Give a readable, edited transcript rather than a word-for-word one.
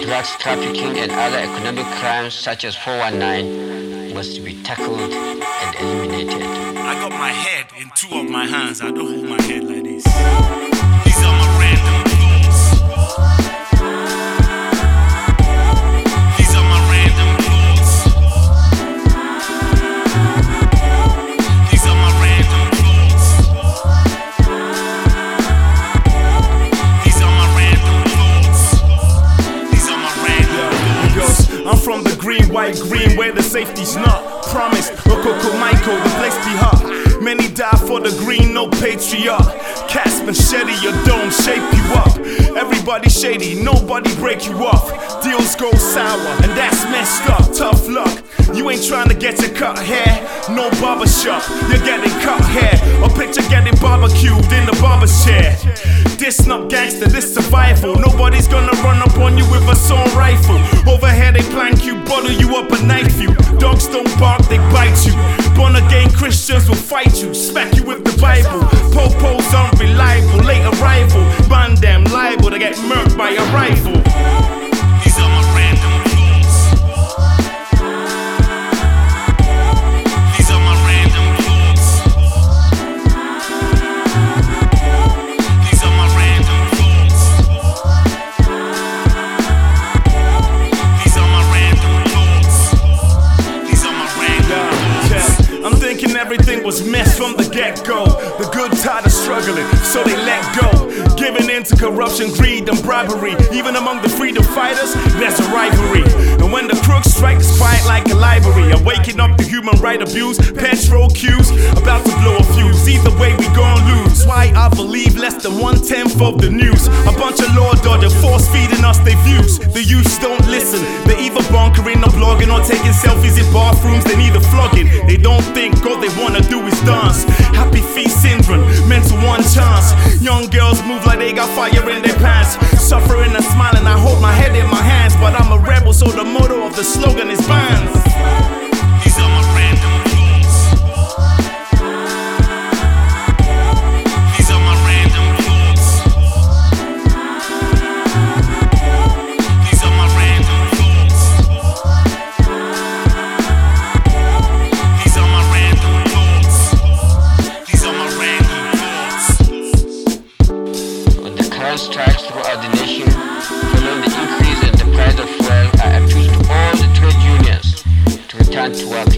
drugs trafficking and other economic crimes such as 419 must be tackled and eliminated. I got my head in two of my hands. I don't hold my head like this. These are my random thoughts. These are my random thoughts. These are my random thoughts. These are my random thoughts. These are my random thoughts. I'm from the green, white, green, where the safety's not. Promise, Okoko Michael, the place be hot. Many die for the green, no patriot. Cast machete, your dome shape you up. Everybody shady, nobody break you off. Deals go sour, and that's messed up. Tough luck, you ain't trying to get your cut hair. No barber shop, you're getting cut hair. Or picture getting barbecued in the barber chair. This not gangster, this survival. Nobody's gonna run up on you with a assault rifle. Overhead they plank you, bottle you up and knife you. Dogs don't bark, they bite you. Born again Christians will fight you, smack you with the Bible. Popo's unreliable, late arrival. Ban them liable to get murked by a rifle. These are my random thoughts. These are my random thoughts. These are my random thoughts. These are my random thoughts. These are my random thoughts. I'm thinking everything was messed from the get-go. The good tired of struggling, so they let go. Giving in to corruption, greed and bribery. Even among the freedom fighters, there's a rivalry. And when the crooks strike, it's quiet like a library. I'm waking up to human right abuse, petrol queues, about to blow a fuse. Either way we gon' lose. Why I believe less than 1/10 of the news. A bunch of law dodgers force feeding us their views. The youths don't listen, they're either bunkering or blogging or taking selfies in bathrooms. They need a flogging. They don't think all they wanna do is dance. Happy feet syndrome, mental one chance. Young girls move like they got fire in their pants. Suffering and smiling, I hold my head in my hands. But I'm a rebel, so the motto of the slogan is banned. These are my random thoughts. These are my random thoughts. These are my random thoughts. These are my random thoughts. These are my random thoughts. When the current strikes throughout the nation, following the increase in the price of fuel, I appeal to all the trade unions to return to work